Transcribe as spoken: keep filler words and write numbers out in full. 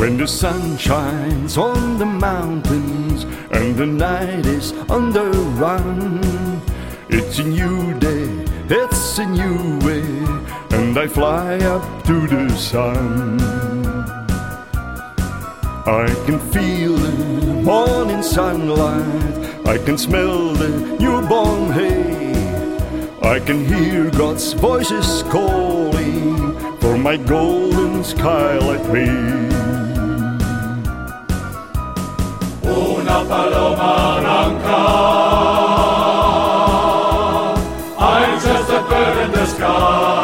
When the sun shines on the mountains and the night is on the run, it's a new day, it's a new way, and I fly up to the sun. I can feel the morning sunlight, I can smell the newborn hay, I can hear God's voices calling for my golden skylight me. Una paloma blanca, I'm just a bird in the sky.